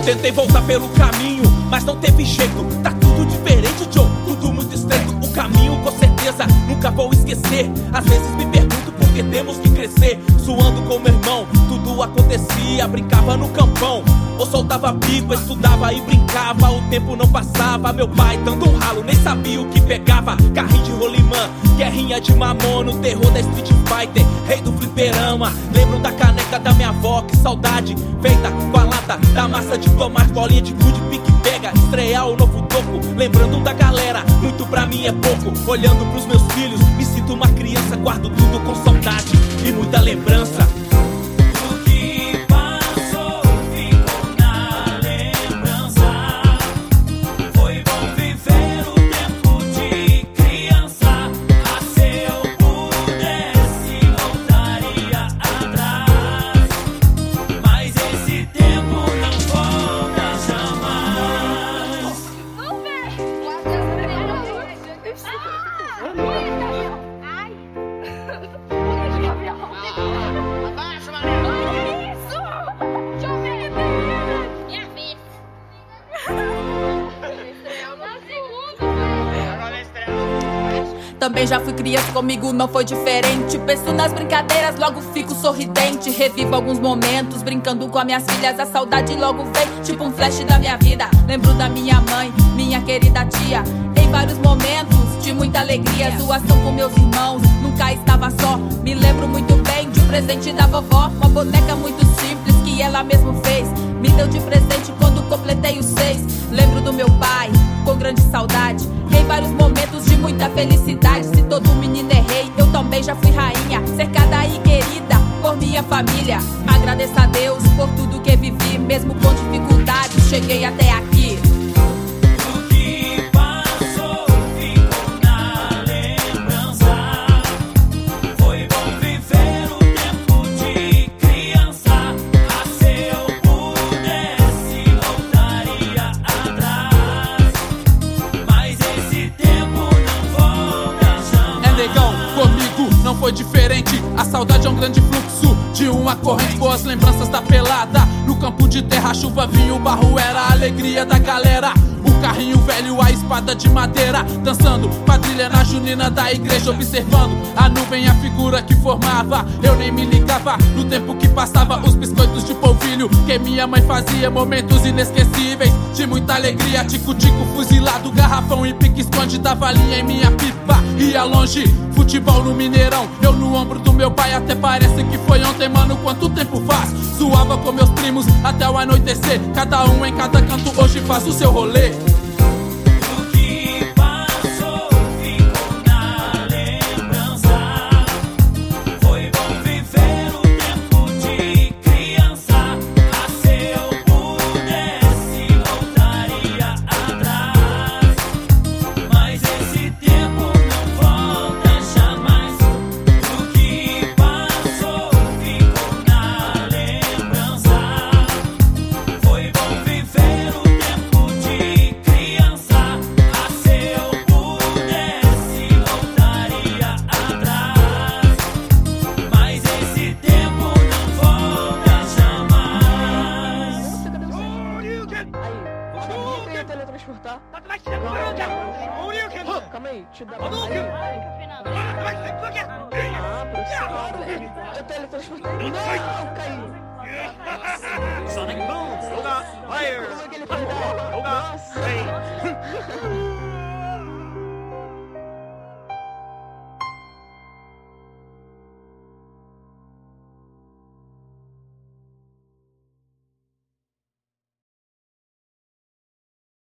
Tentei voltar pelo caminho, mas não teve jeito. Tá tudo diferente, Joe, tudo muito estreito. O caminho com certeza nunca vou esquecer. Às vezes me pergunto por que temos que crescer. Suando com meu irmão, tudo acontecia. Brincava no campão, ou soltava pipa, estudava e brincava. O tempo não passava, meu pai dando um ralo, nem sabia o que pegava. Carrinho de rolimã, guerrinha de mamona, o terror da Street Fighter, rei do fliperama. Lembro da caneca da minha avó, que saudade, feita com a lata da massa de tomate, bolinha de gude, pique-pega, estrear o novo toco. Lembrando da galera, muito pra mim é pouco. Olhando pros meus filhos, me sinto uma criança. Guardo tudo com saudade e muita lembrança. Também já fui criança, comigo não foi diferente. Penso nas brincadeiras, logo fico sorridente. Revivo alguns momentos, brincando com as minhas filhas. A saudade logo vem, tipo um flash da minha vida. Lembro da minha mãe, minha querida tia. Em vários momentos de muita alegria, zoação com meus irmãos, nunca estava só. Me lembro muito bem de um presente da vovó, uma boneca muito simples que ela mesmo fez. Me deu de presente quando completei os 6. Lembro do meu pai, com grande saudade. Em vários momentos de muita felicidade. Se todo menino é rei, eu também já fui rainha. Cercada e querida por minha família. Agradeço a Deus por tudo que vivi. Mesmo com dificuldades, cheguei até aqui. Foi diferente, a saudade é um grande fluxo de uma corrente, boas lembranças da pelada. No campo de terra, chuva, vinho, barro, era a alegria da galera. O carrinho velho, a espada de madeira, dançando quadrilha na junina da igreja. Observando a nuvem, a figura que formava. Eu nem me ligava no tempo que passava. Os biscoitos de polvilho que minha mãe fazia, momentos inesquecíveis de muita alegria. Tico-tico, fuzilado, garrafão e pique-esconde. Dava linha em minha pipa, ia longe. Futebol no Mineirão, eu no ombro do meu pai. Até parece que foi ontem, mano, quanto tempo faz. Zoava com meus primos até o anoitecer. Cada um em cada canto, hoje faz o seu rolê. Calma aí, deixa eu dar uma profissional, velho. Eu teletransportei. Não, caí. Sonic Boom! Hold on! Fire! Como é que ele foi dar? Hold on! Nossa. Hey!